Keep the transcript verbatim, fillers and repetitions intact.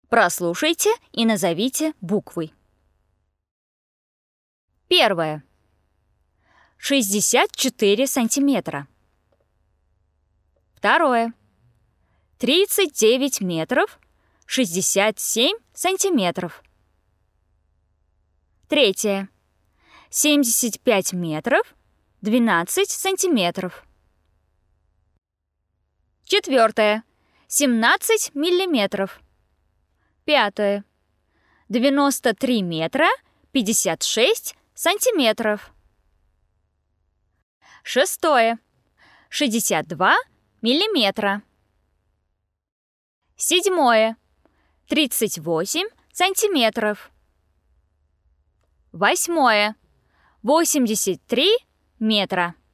Прослушайте и назовите буквы. Первое. шестьдесят четыре сантиметра. Второе. тридцать девять метров шестьдесят семь сантиметров. Третье. семьдесят пять метров двенадцать сантиметров. Четвертое. семнадцать миллиметров. Пятое. девяносто три метра пятьдесят шесть сантиметров. Шестое. шестьдесят два миллиметра. Седьмое. тридцать восемь сантиметров. Восьмое. восемьдесят три метра.